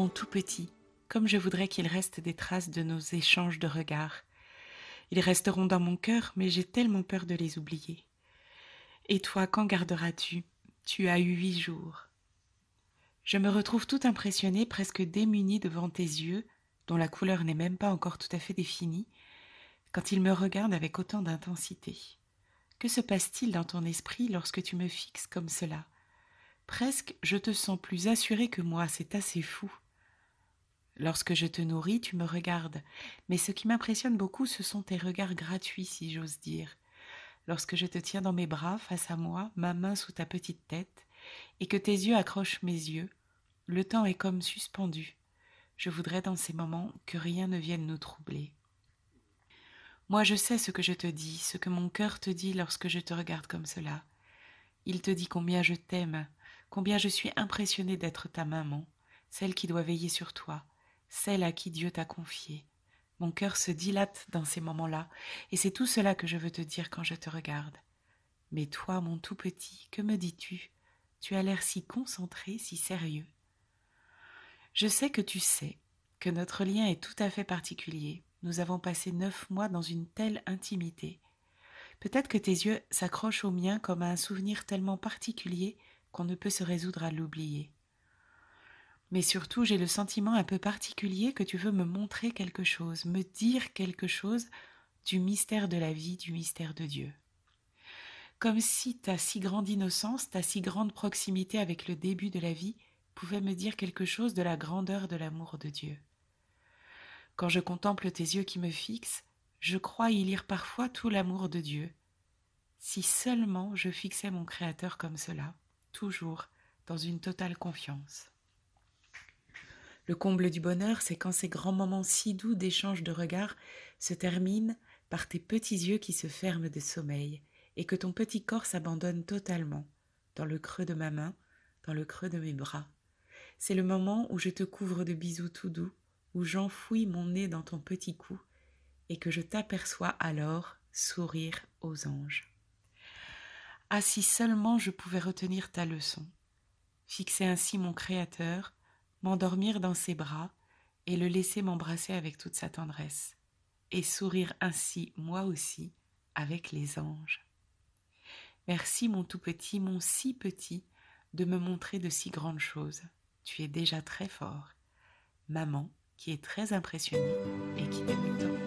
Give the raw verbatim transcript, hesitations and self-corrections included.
mon tout petit, comme je voudrais qu'il reste des traces de nos échanges de regards. Ils resteront dans mon cœur, mais j'ai tellement peur de les oublier. Et toi, quand garderas-tu? Tu as eu huit jours. Je me retrouve tout impressionnée, presque démunie devant tes yeux, dont la couleur n'est même pas encore tout à fait définie, quand ils me regardent avec autant d'intensité. Que se passe-t-il dans ton esprit lorsque tu me fixes comme cela? Presque je te sens plus assurée que moi, c'est assez fou. Lorsque je te nourris, tu me regardes, mais ce qui m'impressionne beaucoup, ce sont tes regards gratuits, si j'ose dire. Lorsque je te tiens dans mes bras, face à moi, ma main sous ta petite tête, et que tes yeux accrochent mes yeux, le temps est comme suspendu. Je voudrais dans ces moments que rien ne vienne nous troubler. Moi je sais ce que je te dis, ce que mon cœur te dit lorsque je te regarde comme cela. Il te dit combien je t'aime, combien je suis impressionnée d'être ta maman, celle qui doit veiller sur toi, celle à qui Dieu t'a confiée. Mon cœur se dilate dans ces moments-là, et c'est tout cela que je veux te dire quand je te regarde. Mais toi, mon tout petit, que me dis-tu? Tu as l'air si concentré, si sérieux. Je sais que tu sais que notre lien est tout à fait particulier. Nous avons passé neuf mois dans une telle intimité. Peut-être que tes yeux s'accrochent aux miens comme à un souvenir tellement particulier qu'on ne peut se résoudre à l'oublier. Mais surtout, j'ai le sentiment un peu particulier que tu veux me montrer quelque chose, me dire quelque chose du mystère de la vie, du mystère de Dieu. Comme si ta si grande innocence, ta si grande proximité avec le début de la vie pouvait me dire quelque chose de la grandeur de l'amour de Dieu. Quand je contemple tes yeux qui me fixent, je crois y lire parfois tout l'amour de Dieu. Si seulement je fixais mon Créateur comme cela, toujours dans une totale confiance. Le comble du bonheur, c'est quand ces grands moments si doux d'échange de regards se terminent par tes petits yeux qui se ferment de sommeil et que ton petit corps s'abandonne totalement dans le creux de ma main, dans le creux de mes bras. C'est le moment où je te couvre de bisous tout doux, où j'enfouis mon nez dans ton petit cou et que je t'aperçois alors sourire aux anges. Ah, si seulement je pouvais retenir ta leçon, fixer ainsi mon Créateur, m'endormir dans ses bras et le laisser m'embrasser avec toute sa tendresse, et sourire ainsi moi aussi avec les anges. Merci mon tout petit, mon si petit, de me montrer de si grandes choses. Tu es déjà très fort. Maman qui est très impressionnée et qui t'aime tant.